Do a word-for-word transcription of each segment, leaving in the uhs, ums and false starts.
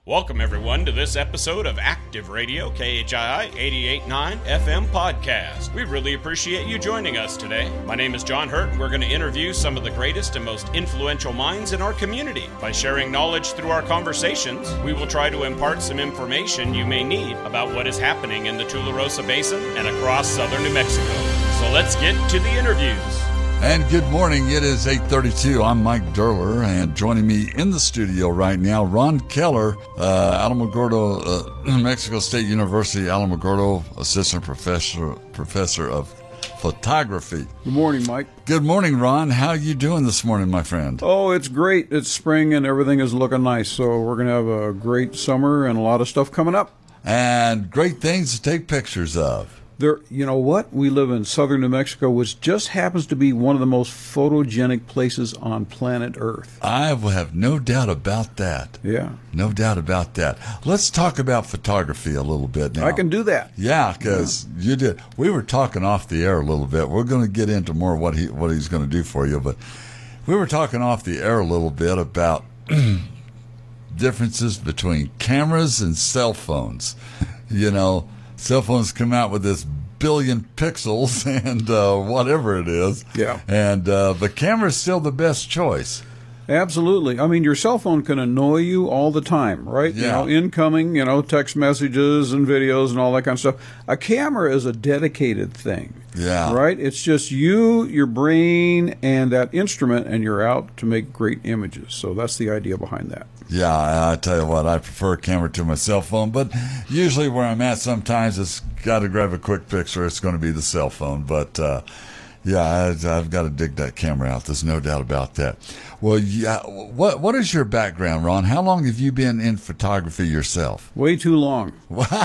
Welcome, everyone, to this episode of Active Radio, K H I I eighty-eight point nine F M podcast. We really appreciate you joining us today. My name is John Hurt, and we're going to interview some of the greatest and most influential minds in our community. By sharing knowledge through our conversations, we will try to impart some information you may need about what is happening in the Tularosa Basin and across southern New Mexico. So let's get to the interviews. And good morning. It is eight thirty-two. I'm Mike Derler, and joining me in the studio right now, Ron Keller, uh, Alamogordo, uh, New Mexico State University, Alamogordo Assistant Professor Professor of Photography. Good morning, Mike. Good morning, Ron. How are you doing this morning, my friend? Oh, it's great. It's spring, and everything is looking nice. So we're going to have a great summer and a lot of stuff coming up. And great things to take pictures of. There, you know what? We live in southern New Mexico, which just happens to be one of the most photogenic places on planet Earth. I have no doubt about that. Yeah. No doubt about that. Let's talk about photography a little bit now. I can do that. Yeah, because yeah. you did. We were talking off the air a little bit. We're going to get into more what he what he's going to do for you, but we were talking off the air a little bit about differences between cameras and cell phones. You know, cell phones come out with this billion pixels and uh, whatever it is. Yeah. And uh, the camera's still the best choice. Absolutely. I mean, your cell phone can annoy you all the time, right? Yeah. You know, incoming, you know, text messages and videos and all that kind of stuff. A camera is a dedicated thing. Yeah. Right? It's just you, your brain, and that instrument, and you're out to make great images. So that's the idea behind that. Yeah, I tell you what, I prefer a camera to my cell phone, but usually where I'm at, sometimes it's got to grab a quick picture. It's going to be the cell phone, but uh, yeah, I, I've got to dig that camera out. There's no doubt about that. Well, yeah, what what is your background, Ron? How long have you been in photography yourself? Way too long.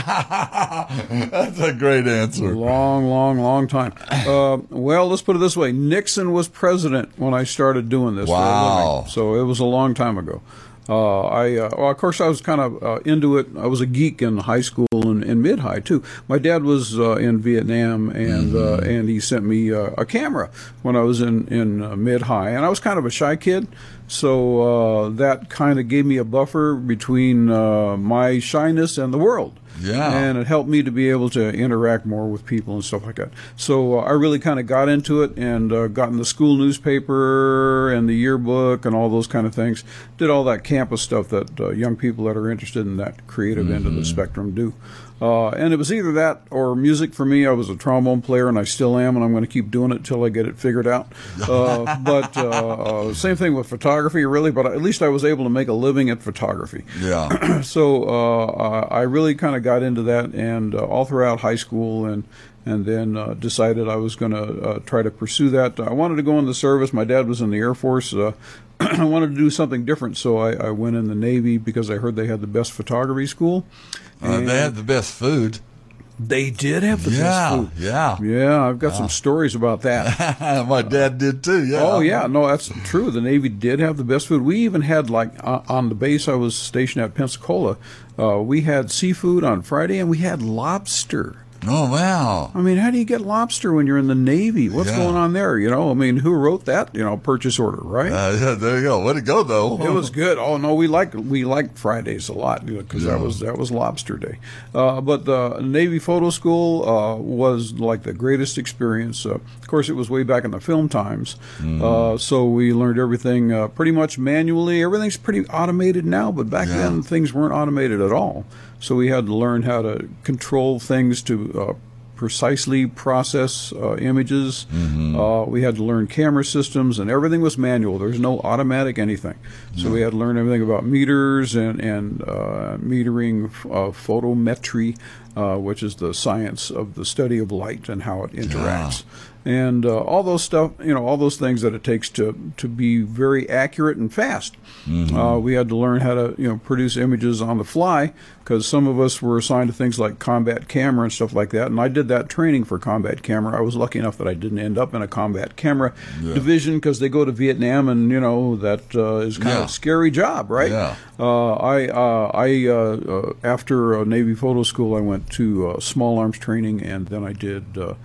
That's a great answer. Long, long, long time. Uh, well, let's put it this way: Nixon was president when I started doing this. Wow! For a living, so it was a long time ago. Uh, I, uh, well, of course, I was kind of uh, into it. I was a geek in high school and, and mid-high too. My dad was uh, in Vietnam, and Mm-hmm. uh, and he sent me uh, a camera when I was in in uh, mid-high, and I was kind of a shy kid, so uh, that kind of gave me a buffer between uh, my shyness and the world. Yeah. And it helped me to be able to interact more with people and stuff like that. So uh, I really kind of got into it and uh, got in the school newspaper and the yearbook and all those kind of things. Did all that campus stuff that uh, young people that are interested in that creative mm-hmm. end of the spectrum do. Uh, and it was either that or music for me. I was a trombone player, and I still am, and I'm going to keep doing it until I get it figured out. Uh, but uh, uh, same thing with photography, really, but at least I was able to make a living at photography. Yeah. So uh, I really kind of got into that, and uh, all throughout high school, and and then uh, decided I was going to uh, try to pursue that. I wanted to go in the service. My dad was in the Air Force. Uh, I wanted to do something different, so I, I went in the Navy because I heard they had the best photography school. Uh, they had the best food. They did have the yeah, best food. Yeah, yeah. I've got yeah. some stories about that. My dad did too. Yeah. Oh yeah, no, that's true. The Navy did have the best food. We even had, like, uh, on the base I was stationed at, Pensacola, uh, we had seafood on Friday, and we had lobster. Oh, wow. I mean, how do you get lobster when you're in the Navy? What's yeah. going on there? You know, I mean, who wrote that, you know, purchase order, right? Uh, yeah, there you go. Way to go, though. It was good. Oh, no, we like we like Fridays a lot because you know, yeah. that was that was lobster day. Uh, but the Navy Photo School uh, was like the greatest experience. Uh, of course, it was way back in the film times. Mm. Uh, so we learned everything uh, pretty much manually. Everything's pretty automated now, but back yeah. then things weren't automated at all. So we had to learn how to control things to uh, precisely process uh, images. Mm-hmm. Uh, we had to learn camera systems, and everything was manual. There was no automatic anything. So mm-hmm. we had to learn everything about meters and, and uh, metering, uh, photometry, uh, which is the science of the study of light and how it interacts. Yeah. And uh, all those stuff, you know, all those things that it takes to, to be very accurate and fast. Mm-hmm. Uh, we had to learn how to, you know, produce images on the fly, because some of us were assigned to things like combat camera and stuff like that. And I did that training for combat camera. I was lucky enough that I didn't end up in a combat camera yeah. division, because they go to Vietnam, and, you know, that uh, is kind yeah. of a scary job, right? Yeah. Uh, I, uh, I uh, uh, after uh, Navy Photo School, I went to uh, small arms training, and then I did. Uh,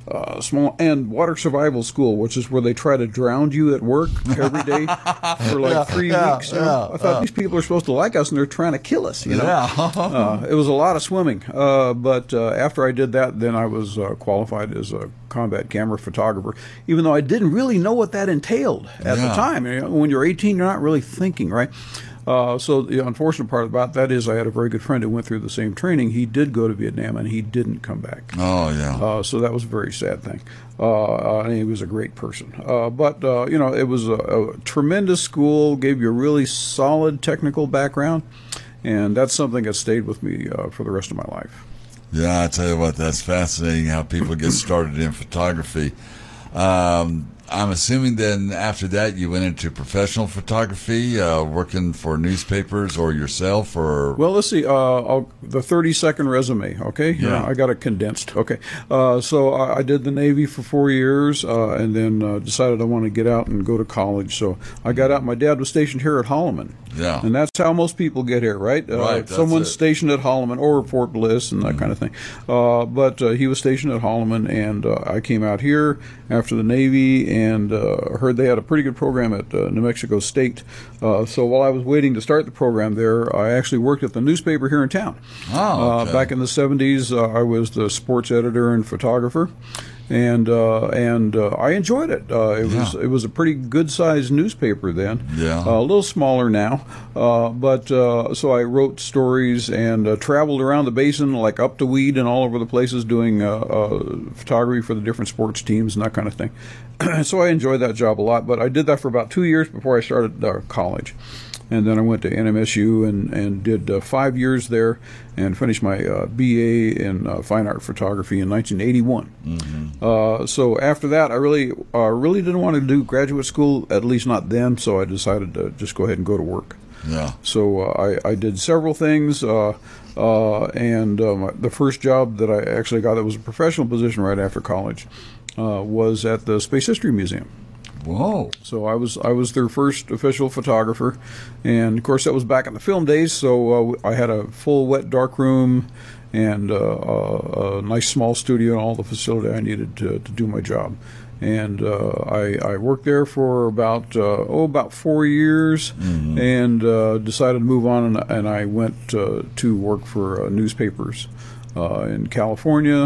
uh, small and water survival school, which is where they try to drown you at work every day for like Yeah, three yeah, weeks. You know? yeah, I thought yeah. these people are supposed to like us, and they're trying to kill us. You know, Yeah. uh, it was a lot of swimming. Uh, but uh, after I did that, then I was uh, qualified as a combat camera photographer, even though I didn't really know what that entailed at Yeah. the time. You know, when you're eighteen, you're not really thinking, right? Uh, so the unfortunate part about that is I had a very good friend who went through the same training. He did go to Vietnam, and he didn't come back. Oh, yeah. Uh, so that was a very sad thing. Uh, uh, and he was a great person. Uh, but, uh, you know, it was a, a tremendous school, gave you a really solid technical background, and that's something that stayed with me uh, for the rest of my life. Yeah, I tell you what, that's fascinating how people get started in photography. Um, I'm assuming then after that you went into professional photography, uh, working for newspapers or yourself, or Well, let's see. Uh, I'll, the thirty-second resume. Okay, Yeah. Uh, I got it condensed. Okay, uh, so I, I did the Navy for four years, uh, and then uh, decided I want to get out and go to college. So I got out. My dad was stationed here at Holloman. Yeah. And that's how most people get here, right? Uh, Right, that's someone's it. stationed at Holloman or Fort Bliss and that Mm-hmm. kind of thing. Uh, but uh, he was stationed at Holloman, and uh, I came out here after the Navy and uh, heard they had a pretty good program at uh, New Mexico State. Uh, so while I was waiting to start the program there, I actually worked at the newspaper here in town. Oh, okay. uh, back in the seventies, uh, I was the sports editor and photographer. And uh, and uh, I enjoyed it. Uh, it was Yeah. it was a pretty good sized newspaper then. Yeah. Uh, a little smaller now, uh, but uh, so I wrote stories and uh, traveled around the basin, like up to Weed and all over the places, doing uh, uh, photography for the different sports teams and that kind of thing. So I enjoyed that job a lot. But I did that for about two years before I started uh, college. And then I went to N M S U and, and did uh, five years there and finished my uh, B A in uh, fine art photography in nineteen eighty-one. Mm-hmm. Uh, so after that, I really uh, really didn't want to do graduate school, at least not then, so I decided to just go ahead and go to work. Yeah. So uh, I, I did several things, uh, uh, and um, the first job that I actually got that was a professional position right after college uh, was at the Space History Museum. Whoa. So I was I was their first official photographer, and of course that was back in the film days. So uh, I had a full wet dark room and uh, a, a nice small studio and all the facility I needed to, to do my job. And uh, I, I worked there for about uh, oh about four years, Mm-hmm. and uh, decided to move on, and, and I went uh, to work for uh, newspapers uh, in California.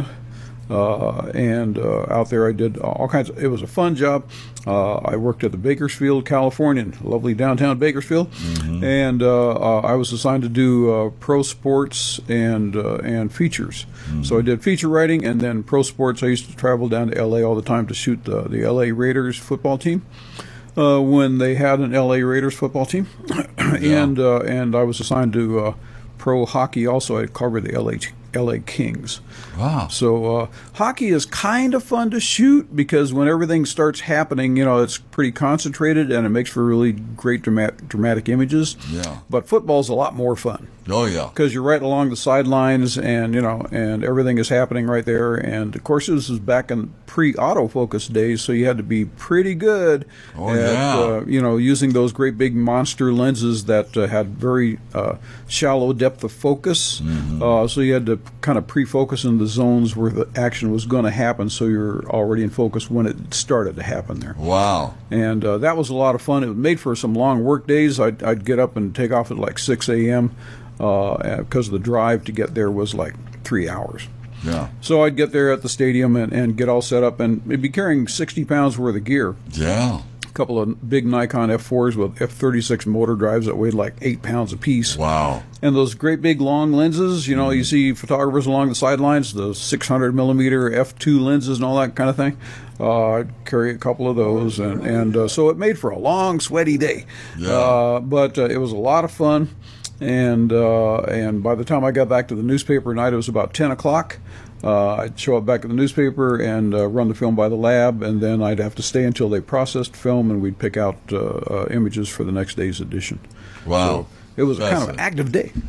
Uh, and uh, out there I did all kinds of, it was a fun job. Uh, I worked at the Bakersfield, California, lovely downtown Bakersfield, Mm-hmm. and uh, uh, I was assigned to do uh, pro sports and uh, and features. Mm-hmm. So I did feature writing and then pro sports. I used to travel down to L A all the time to shoot the, the L A Raiders football team. Uh, when they had an L A Raiders football team, and uh, and I was assigned to uh, pro hockey also. I covered the L A L A Kings. Wow. So uh, hockey is kind of fun to shoot because when everything starts happening, you know, it's pretty concentrated and it makes for really great dramatic, dramatic images. Yeah. But football's a lot more fun Oh, yeah. because you're right along the sidelines and, you know, and everything is happening right there. And, of course, this is back in pre-autofocus days, so you had to be pretty good Oh, at, yeah. uh, you know, using those great big monster lenses that uh, had very uh, shallow depth of focus. Mm-hmm. Uh, so you had to kind of pre-focus in the zones where the action was going to happen, so you're already in focus when it started to happen there. Wow. And uh, that was a lot of fun. It was made for some long work days. I'd, I'd get up and take off at like six a.m. Uh, because the drive to get there was like three hours. Yeah. So I'd get there at the stadium and, and get all set up, and I'd be carrying sixty pounds worth of gear. Yeah. A couple of big Nikon F fours with F thirty-six motor drives that weighed like eight pounds apiece. Wow. And those great big long lenses, you know, you see photographers along the sidelines, the six hundred millimeter F two lenses and all that kind of thing. Uh, I'd carry a couple of those, and, and uh, so it made for a long, sweaty day. Yeah. Uh, but uh, it was a lot of fun. And uh, and by the time I got back to the newspaper at night, it was about ten o'clock. Uh, I'd show up back at the newspaper and uh, run the film by the lab, and then I'd have to stay until they processed film, and we'd pick out uh, uh, images for the next day's edition. Wow. So it was a kind of an Fascinating. active day.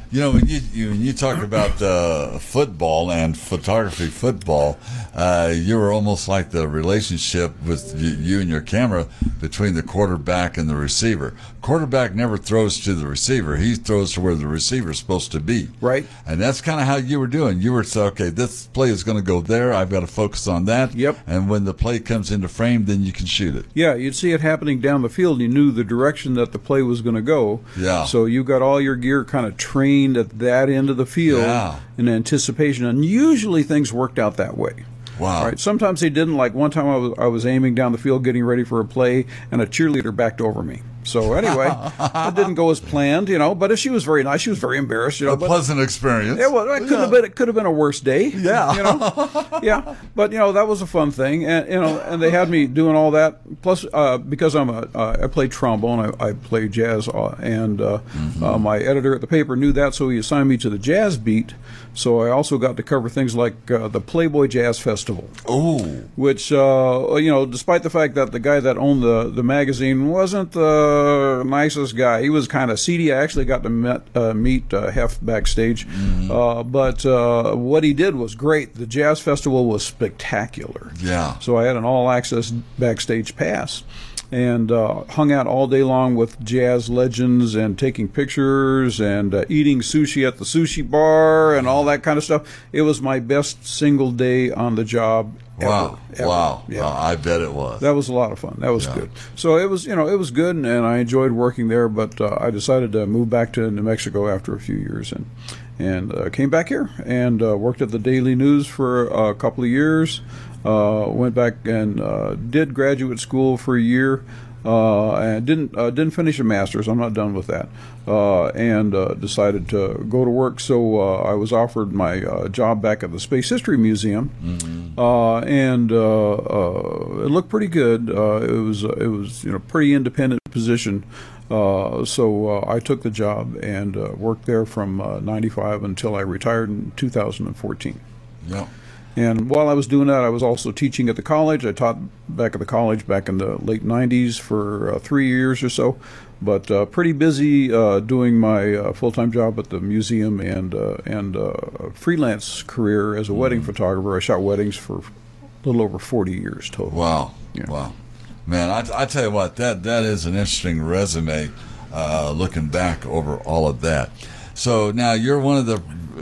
You know, when you, you when you talk about uh, football and photography, football, uh, you were almost like the relationship with you, you and your camera between the quarterback and the receiver. Quarterback never throws to the receiver; he throws to where the receiver is supposed to be. Right. And that's kind of how you were doing. You were saying, okay, this play is going to go there. I've got to focus on that. Yep. And when the play comes into frame, then you can shoot it. Yeah, you'd see it happening down the field. You knew the direction that the play was going to go. Yeah. So you got all your gear kind of trained at that end of the field Yeah. in anticipation, and usually things worked out that way. Wow. Right. Sometimes they didn't. Like one time I was I was aiming down the field getting ready for a play, and a cheerleader backed over me. So anyway, it didn't go as planned, you know. But she was very nice. She was very embarrassed, you know. A but pleasant experience. It, was, it could Yeah. have been. It could have been a worse day. Yeah. You know. Yeah. But you know that was a fun thing, and you know, and they had me doing all that. Plus, uh, because I'm a, uh, I play trombone, I, I play jazz, uh, and uh, mm-hmm. uh, my editor at the paper knew that, so he assigned me to the jazz beat. So I also got to cover things like uh, the Playboy Jazz Festival. Oh. Which, uh, you know, despite the fact that the guy that owned the, the magazine wasn't the nicest guy, he was kind of seedy. I actually got to met, uh, meet uh, Hef backstage. Mm-hmm. Uh, but uh, what he did was great. The Jazz Festival was spectacular. Yeah. So I had an all-access backstage pass. And uh, hung out all day long with jazz legends and taking pictures and uh, eating sushi at the sushi bar and all that kind of stuff. It was my best single day on the job ever. Wow. ever. Wow. Yeah. Wow. I bet it was. That was a lot of fun. That was Yeah. good. So it was, you know, it was good, and, and I enjoyed working there. But uh, I decided to move back to New Mexico after a few years, and and uh, came back here and uh, worked at the Daily News for a couple of years. Uh, went back and uh, did graduate school for a year. Uh, and didn't uh, didn't finish a master's. I'm not done with that. Uh, and uh, decided to go to work. So uh, I was offered my uh, job back at the Space History Museum, mm-hmm. uh, and uh, uh, it looked pretty good. Uh, it was it was you know pretty independent position. Uh, so uh, I took the job and uh, worked there from uh, ninety-five until I retired in two thousand fourteen. Yeah. And while I was doing that, I was also teaching at the college. I taught back at the college back in the late nineties for uh, three years or so. But uh, pretty busy uh, doing my uh, full-time job at the museum and uh, and uh, freelance career as a mm-hmm. wedding photographer. I shot weddings for a little over forty years total. Wow. Yeah. Wow. Man, I, I tell you what, that, that is an interesting resume uh, looking back over all of that. So now you're one of the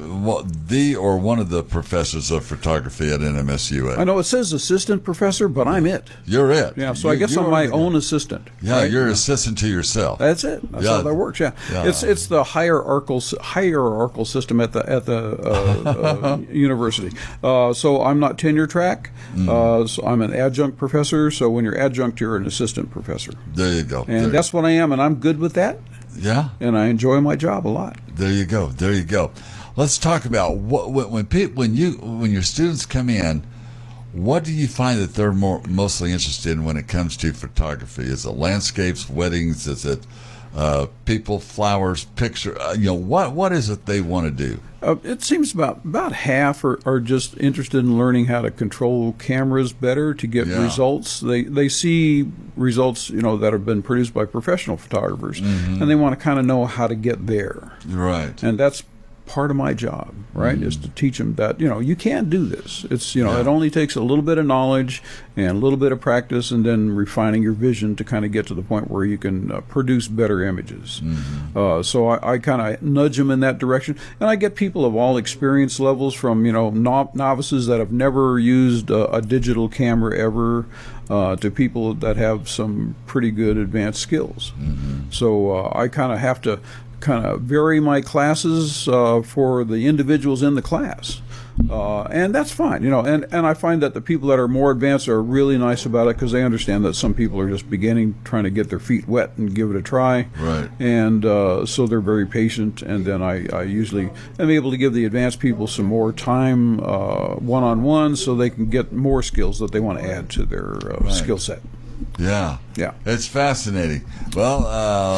the or one of the professors of photography at N M S U A. I know it says assistant professor, but I'm it. You're it. Yeah, so you, I guess I'm my own the, assistant. Yeah, right? you're yeah. assistant to yourself. That's it. That's yeah. how that works. Yeah. yeah, it's it's the hierarchical hierarchical system at the at the uh, uh, university. Uh, so I'm not tenure track. Mm. Uh, so I'm an adjunct professor. So when you're adjunct, you're an assistant professor. There you go. And there. that's what I am, and I'm good with that. Yeah. And I enjoy my job a lot. There you go. There you go. Let's talk about what when when, people, when you when your students come in, what do you find that they're more mostly interested in when it comes to photography? Is it landscapes, weddings? Is it uh, people, flowers, picture? Uh, you know, what what is it they want to do? Uh, it seems about about half are, are just interested in learning how to control cameras better to get Yeah. results. They they see results, you know, that have been produced by professional photographers, mm-hmm. and they want to kind of know how to get there. Right. And that's part of my job, right, mm-hmm. is to teach them that, you know, you can do this. It's, you know, Yeah. it only takes a little bit of knowledge and a little bit of practice and then refining your vision to kind of get to the point where you can uh, produce better images. Mm-hmm. Uh, so I, I kind of nudge them in that direction. And I get people of all experience levels from, you know, no- novices that have never used a, a digital camera ever uh, to people that have some pretty good advanced skills. Mm-hmm. So uh, I kind of have to kind of vary my classes uh, for the individuals in the class. Uh, and that's fine, you know, and, and I find that the people that are more advanced are really nice about it because they understand that some people are just beginning, trying to get their feet wet and give it a try. Right. And uh, so they're very patient, and then I, I usually am able to give the advanced people some more time uh, one-on-one so they can get more skills that they want to add to their uh, Right. skill set. Yeah. Yeah. It's fascinating. Well,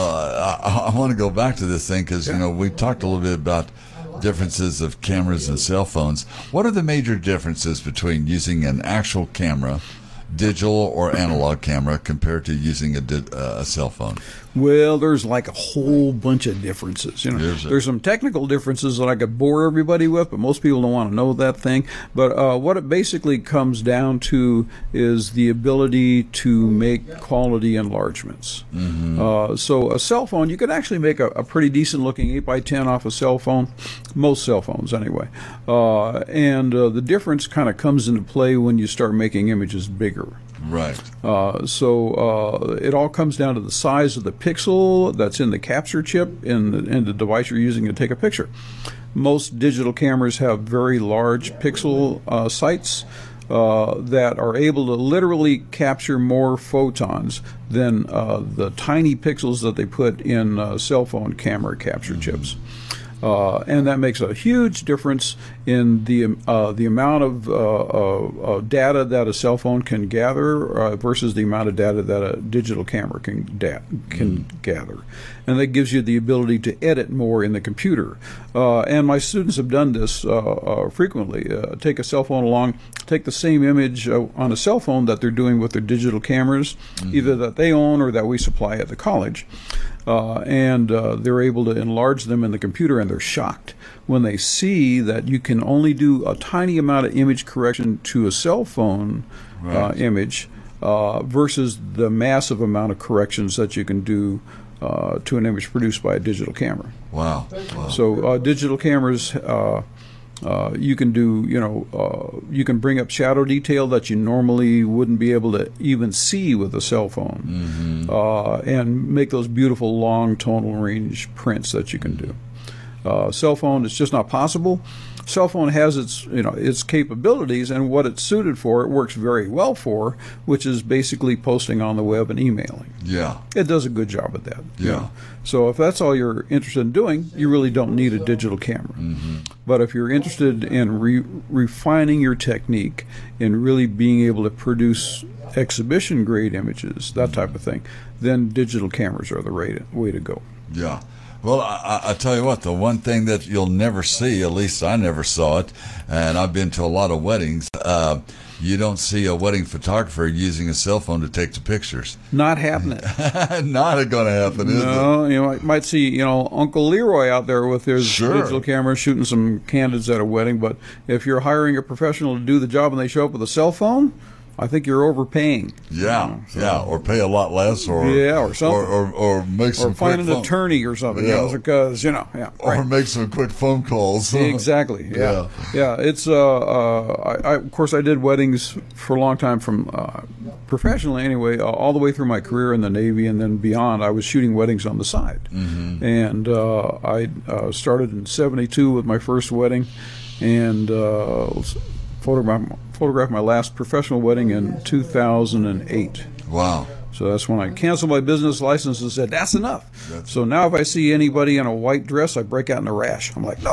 uh, I, I want to go back to this thing because, Yeah. you know, we talked a little bit about differences of cameras and cell phones. What are the major differences between using an actual camera, digital or analog camera, compared to using a, di- uh, a cell phone? Well, there's like a whole bunch of differences. You know, There's a- there's some technical differences that I could bore everybody with, but most people don't want to know that thing. But uh, what it basically comes down to is the ability to make quality enlargements. Mm-hmm. Uh, so a cell phone, you could actually make a, a pretty decent looking eight by ten off a cell phone, most cell phones anyway. Uh, and uh, the difference kind of comes into play when you start making images bigger. Right. Uh, so uh, it all comes down to the size of the pixel that's in the capture chip in the, in the device you're using to take a picture. Most digital cameras have very large pixel uh, sites uh, that are able to literally capture more photons than uh, the tiny pixels that they put in uh, cell phone camera capture mm-hmm. chips. Uh, and that makes a huge difference in the uh, the amount of uh, uh, uh, data that a cell phone can gather uh, versus the amount of data that a digital camera can da- can mm. gather, and that gives you the ability to edit more in the computer. Uh, and my students have done this uh, uh, frequently. Uh, take a cell phone along, take the same image uh, on a cell phone that they're doing with their digital cameras, mm. either that they own or that we supply at the college. Uh, and uh, they're able to enlarge them in the computer, and they're shocked when they see that you can only do a tiny amount of image correction to a cell phone right. uh, image uh, versus the massive amount of corrections that you can do uh, to an image produced by a digital camera. Wow. wow. So uh, digital cameras, uh, uh, you can do, you know, uh, you can bring up shadow detail that you normally wouldn't be able to even see with a cell phone, mm-hmm. uh, and make those beautiful long tonal range prints that you can do. Uh, cell phone, it's just not possible. Cell phone has its, you know, its capabilities, and what it's suited for, it works very well for, which is basically posting on the web and emailing. Yeah. It does a good job at that. Yeah. You know? So if that's all you're interested in doing, you really don't need a digital camera. Mm-hmm. But if you're interested in re- refining your technique and really being able to produce exhibition grade images, that type of thing, then digital cameras are the right way to go. Yeah. Well, I, I tell you what, the one thing that you'll never see, at least I never saw it, and I've been to a lot of weddings, uh, you don't see a wedding photographer using a cell phone to take the pictures. Not happening. Not going to happen, is no, it? you know, I might see, you know, Uncle Leroy out there with his sure. digital camera shooting some candidates at a wedding, but if you're hiring a professional to do the job and they show up with a cell phone, I think you're overpaying. Yeah, you know, so. yeah, or pay a lot less, or yeah, or something, or or, or make some or find quick an phone. attorney or something, yeah. you know, because you know, yeah, or right. make some quick phone calls. Exactly. Yeah, yeah. yeah it's uh, uh I, I of course I did weddings for a long time from uh, professionally anyway, uh, all the way through my career in the Navy and then beyond. I was shooting weddings on the side, mm-hmm. and uh, I uh, started in seventy-two with my first wedding, and uh, photographed. photographed my last professional wedding in two thousand eight. Wow. So that's when I canceled my business license and said, that's enough. That's so now if I see anybody in a white dress, I break out in a rash. I'm like, no.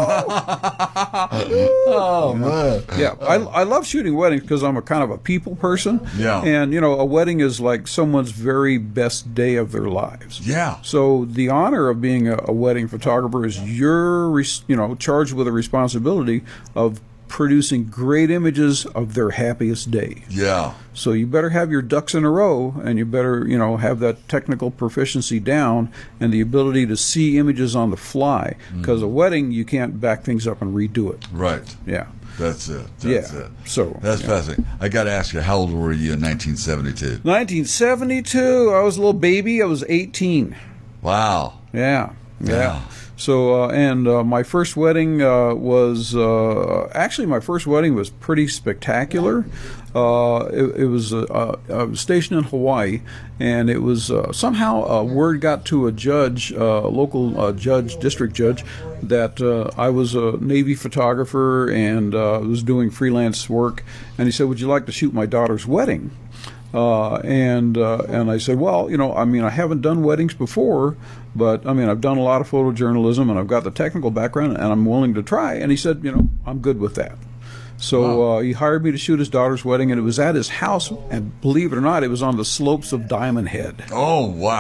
oh, you know? man. Yeah, I, I love shooting weddings because I'm a kind of a people person. Yeah. And, you know, a wedding is like someone's very best day of their lives. Yeah. So the honor of being a, a wedding photographer is you're, you know, charged with the responsibility of producing great images of their happiest day. Yeah. So you better have your ducks in a row, and you better, you know, have that technical proficiency down and the ability to see images on the fly. Because mm. a wedding, you can't back things up and redo it. Right. Yeah. That's it. That's yeah. it. So that's yeah. fascinating. I got to ask you, how old were you in nineteen seventy-two? nineteen seventy-two. I was a little baby. I was eighteen. Wow. Yeah. Yeah. yeah. So, uh, and uh, my first wedding uh, was, uh, actually my first wedding was pretty spectacular. Uh, it, it was, uh, I was stationed in Hawaii, and it was, uh, somehow uh, word got to a judge, uh, a local uh, judge, district judge, that uh, I was a Navy photographer and uh, was doing freelance work, and he said, would you like to shoot my daughter's wedding? Uh, and uh, and I said, well, you know, I mean, I haven't done weddings before, but I mean, I've done a lot of photojournalism and I've got the technical background and I'm willing to try. And he said, you know, I'm good with that. So wow. uh, he hired me to shoot his daughter's wedding, and it was at his house. And believe it or not, it was on the slopes of Diamond Head. Oh, wow.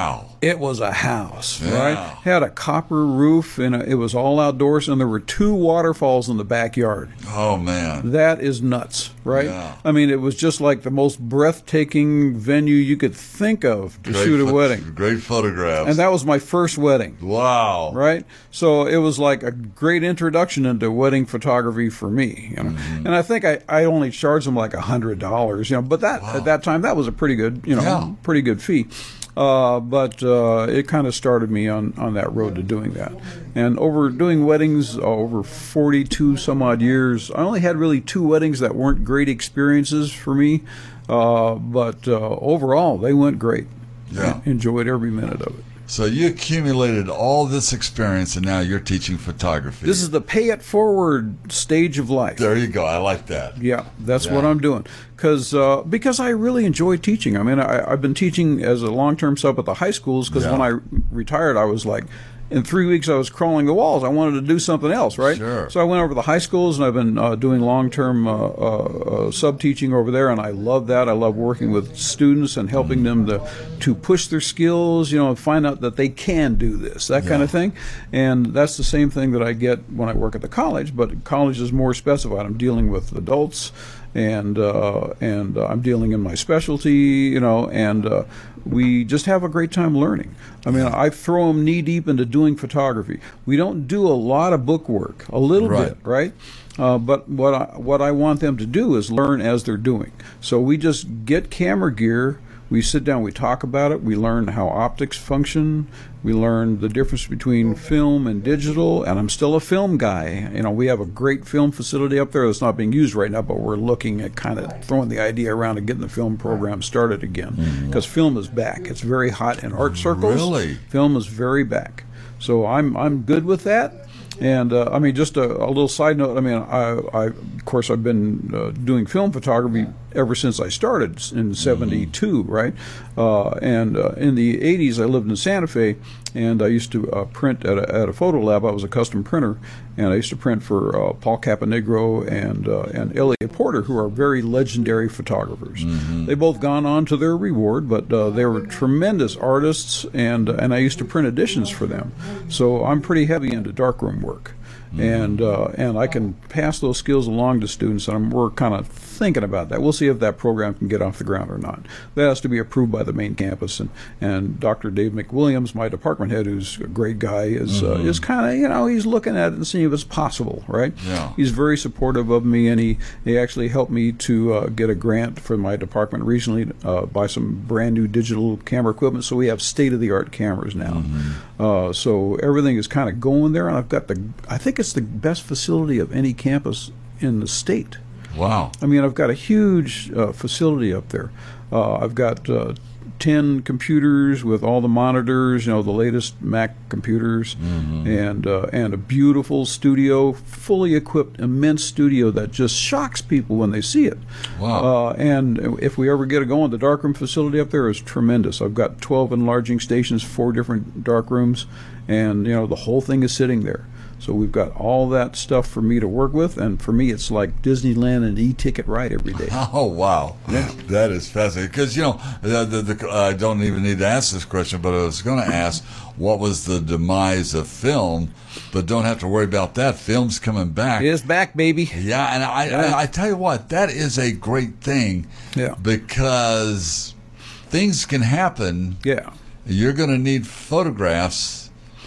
it was a house, Yeah. right? Had a copper roof, and it was all outdoors, and there were two waterfalls in the backyard. Oh, man. That is nuts, right? Yeah. I mean, it was just like the most breathtaking venue you could think of to Great shoot a pho- wedding. Great photographs. And that was my first wedding. Wow. Right, so it was like a great introduction into wedding photography for me, you know. Mm-hmm. And I think I, I only charged them like a hundred dollars, you know. But that Wow. at that time that was a pretty good, you know, Yeah. pretty good fee. Uh, but uh, it kind of started me on, on that road to doing that. And over doing weddings uh, over forty-two some odd years, I only had really two weddings that weren't great experiences for me. Uh, but uh, overall, they went great. Yeah. I enjoyed every minute of it. So you accumulated all this experience, and now you're teaching photography. This is the pay it forward stage of life. There you go. I like that. Yeah, that's Yeah. what I'm doing. Cause, uh, because I really enjoy teaching. I mean, I, I've been teaching as a long-term sub at the high schools because Yeah. when I retired, I was like, in three weeks I was crawling the walls. I wanted to do something else, right? Sure. So I went over to the high schools, and I've been uh, doing long-term uh, uh, uh, sub-teaching over there, and I love that. I love working with students and helping them to, to push their skills, you know, and find out that they can do this, that kind Yeah. of thing. And that's the same thing that I get when I work at the college, but college is more specified. I'm dealing with adults, and uh, and uh, I'm dealing in my specialty, you know, and uh, we just have a great time learning. I mean, I throw them knee deep into doing photography. We don't do a lot of book work, a little Right. bit, right? Uh, but what I, what I want them to do is learn as they're doing. So we just get camera gear. We sit down, we talk about it, we learn how optics function, we learn the difference between film and digital, and I'm still a film guy. You know, we have a great film facility up there that's not being used right now, but we're looking at kind of throwing the idea around and getting the film program started again, because film is back. It's very hot in art circles. Really? Film is very back. So I'm I'm good with that. And uh, I mean, just a, a little side note. I mean, I, I of course I've been uh, doing film photography ever since I started in seventy-two, right? Uh, and uh, in the eighties, I lived in Santa Fe, and I used to uh, print at a, at a photo lab. I was a custom printer, and I used to print for uh, Paul Caponegro and uh, and Elliot Porter, who are very legendary photographers. Mm-hmm. They've both gone on to their reward, but uh, they were tremendous artists, and and I used to print editions for them. So I'm pretty heavy into darkroom work. And uh, and I can pass those skills along to students, and I'm, we're kind of thinking about that. We'll see if that program can get off the ground or not. That has to be approved by the main campus, and, and Doctor Dave McWilliams, my department head, who's a great guy, is uh, is kind of, you know, he's looking at it and seeing if it's possible, right? Yeah. He's very supportive of me, and he, he actually helped me to uh, get a grant for my department recently, uh, buy some brand new digital camera equipment, so we have state-of-the-art cameras now. Uh, so everything is kind of going there, and I've got the, I think it's the best facility of any campus in the state. Wow. I mean, I've got a huge uh, facility up there. Uh, I've got uh, ten computers with all the monitors, you know, the latest Mac computers, and uh, and a beautiful studio, fully equipped, immense studio that just shocks people when they see it. Wow. Uh, and if we ever get it going, the darkroom facility up there is tremendous. I've got twelve enlarging stations, four different dark rooms, and you know, the whole thing is sitting there. So we've got all that stuff for me to work with, and for me, it's like Disneyland and e-ticket ride every day. Oh, wow. Yeah. That is fascinating. Because, you know, the, the, the, I don't even need to ask this question, but I was going to ask, what was the demise of film? But don't have to worry about that. Film's coming back. It's back, baby. Yeah, and I, Yeah. I, I tell you what, that is a great thing. Yeah. Because things can happen. Yeah. You're going to need photographs,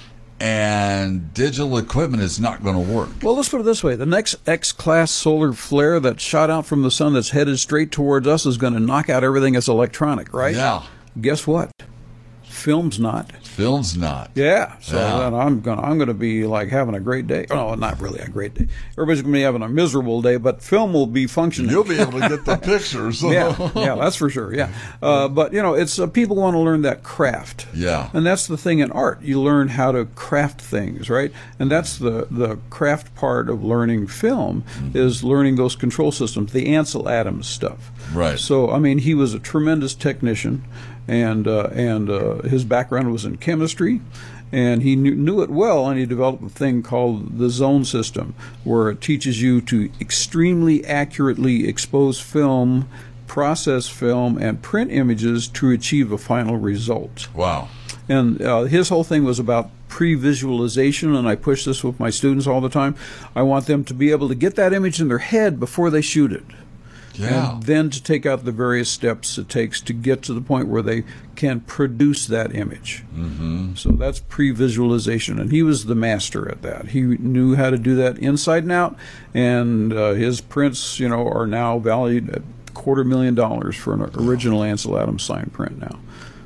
and digital equipment is not going to work. Well, let's put it this way. The next X-class solar flare that shot out from the sun that's headed straight towards us is going to knock out everything that's electronic, right? Yeah. Guess what? Film's not. Film's not. Yeah. So Yeah. then I'm gonna I'm gonna be like having a great day. Oh, not really a great day. Everybody's gonna be having a miserable day, but film will be functioning. You'll be able to get the pictures. yeah, yeah, that's for sure. Yeah, uh, but you know, it's uh, people want to learn that craft. Yeah. and that's the thing in art. You learn how to craft things, right? And that's the the craft part of learning film is learning those control systems, the Ansel Adams stuff. Right. So I mean, he was a tremendous technician, and uh, and uh, his background was in chemistry. And he knew, knew it well, and he developed a thing called the zone system, where it teaches you to extremely accurately expose film, process film, and print images to achieve a final result. Wow. And uh, his whole thing was about pre-visualization, and I push this with my students all the time. I want them to be able to get that image in their head before they shoot it. Yeah. And then to take out the various steps it takes to get to the point where they can produce that image. Mm-hmm. So that's pre-visualization, and he was the master at that. He knew how to do that inside and out, and uh, his prints, you know, are now valued at a quarter million dollars for an original Ansel Adams signed print now.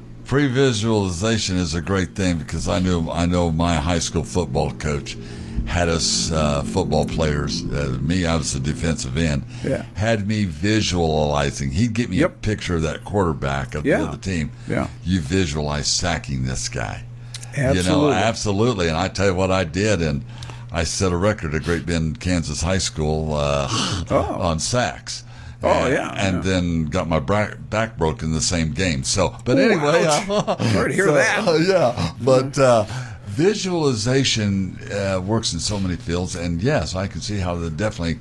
Pre-visualization is a great thing because I knew I know my high school football coach had us uh, football players, uh, me, I was the defensive end, Yeah. had me visualizing. He'd get me Yep. a picture of that quarterback of Yeah. the other team. Yeah. You visualize sacking this guy. Absolutely. You know, absolutely. And I tell you what I did, and I set a record at Great Bend, Kansas High School uh, Oh. on sacks. Oh, and, yeah, and yeah. then got my back, back broken in the same game. So, but Ooh, anyway, ouch. Sorry to hear so, that. uh, yeah, but uh, visualization uh, works in so many fields, and yes, I can see how that definitely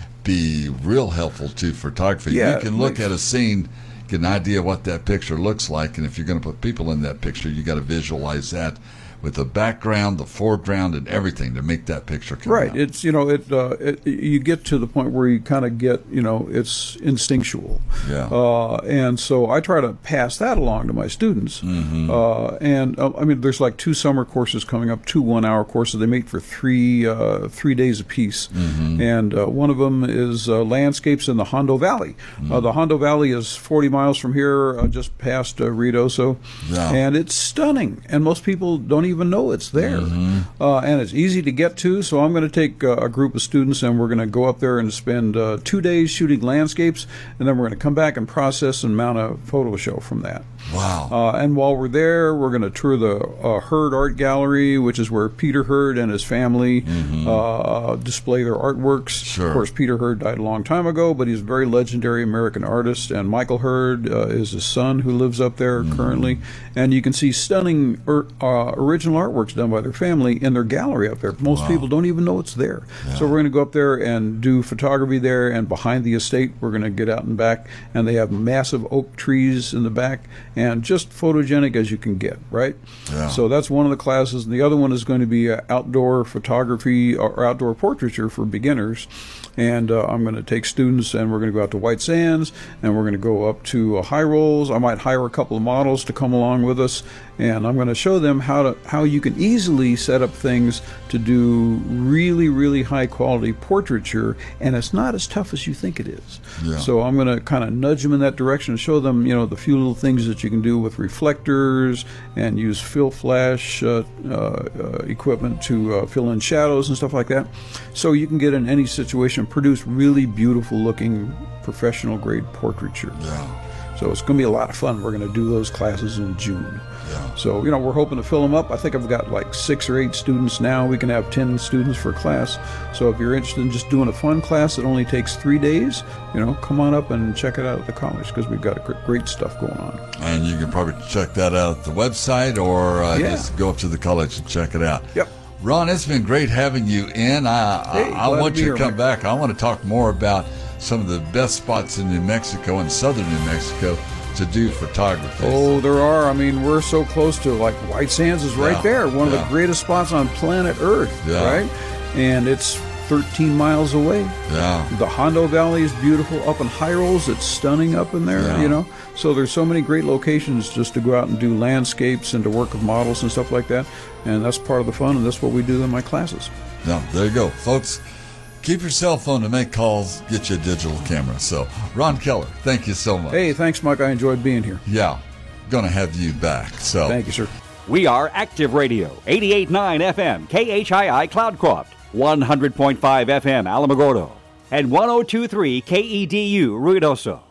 be real helpful to photography. Yeah, you can look like- at a scene, get an idea what that picture looks like, and if you're going to put people in that picture, you got to visualize that with the background, the foreground, and everything to make that picture come Right. out. It's, you know, it, uh, it you get to the point where you kind of get, you know, it's instinctual. Yeah. Uh, and so I try to pass that along to my students. Mm-hmm. Uh, and uh, I mean, there's like two summer courses coming up, two one-hour courses. They meet for three uh, three days apiece. Mm-hmm. And uh, one of them is uh, landscapes in the Hondo Valley. Mm-hmm. Uh, the Hondo Valley is forty miles from here, uh, just past uh, Ruidoso. Yeah. And it's stunning. And most people don't even know it's there. Mm-hmm. Uh, and it's easy to get to. So I'm going to take uh, a group of students and we're going to go up there and spend uh, two days shooting landscapes. And then we're going to come back and process and mount a photo show from that. Wow. Uh, and while we're there, we're going to tour the uh, Hurd Art Gallery, which is where Peter Hurd and his family Mm-hmm. uh, display their artworks. Sure. Of course, Peter Hurd died a long time ago, but he's a very legendary American artist. And Michael Hurd uh, is his son who lives up there Mm-hmm. currently. And you can see stunning er, uh, original artworks done by their family in their gallery up there. Most Wow. people don't even know it's there. So we're going to go up there and do photography there. And behind the estate, we're going to get out and back. And they have massive oak trees in the back and just photogenic as you can get, right? Yeah. So that's one of the classes. And the other one is going to be uh, outdoor photography or outdoor portraiture for beginners. And uh, I'm going to take students and we're going to go out to White Sands and we're going to go up to uh, High Rolls. I might hire a couple of models to come along with us, and I'm going to show them how to how you can easily set up things to do really, really high quality portraiture, and it's not as tough as you think it is. Yeah. So I'm going to kind of nudge them in that direction and show them, you know, the few little things that you can do with reflectors and use fill flash uh, uh, uh, equipment to uh, fill in shadows and stuff like that. So you can get in any situation, produce really beautiful looking professional grade portraiture. Yeah. So it's going to be a lot of fun. We're going to do those classes in June. Yeah. So, you know, we're hoping to fill them up. I think I've got like six or eight students now. We can have ten students for a class. So if you're interested in just doing a fun class that only takes three days, you know, come on up and check it out at the college because we've got a great stuff going on. And you can probably check that out at the website or uh, Yeah. just go up to the college and check it out. Yep. Ron, it's been great having you in. I, Hey, I, I glad want to you be to here, come Mike. back. I want to talk more about some of the best spots in New Mexico and southern New Mexico to do photography. Oh, there are. I mean, we're so close to, like, White Sands is right Yeah, there, one of yeah. the greatest spots on planet Earth, Yeah. right? And it's thirteen miles away. Yeah. The Hondo Valley is beautiful. Up in High Rolls, it's stunning up in there, Yeah. you know. So there's so many great locations just to go out and do landscapes and to work with models and stuff like that. And that's part of the fun, and that's what we do in my classes. Yeah, there you go. Folks, keep your cell phone to make calls, get you a digital camera. So, Ron Keller, thank you so much. Hey, thanks, Mike. I enjoyed being here. Yeah, going to have you back. So, Thank you, sir. We are Active Radio, eighty-eight point nine F M, K H I I Cloudcroft, one hundred point five F M Alamogordo, and one oh two point three K E D U Ruidoso.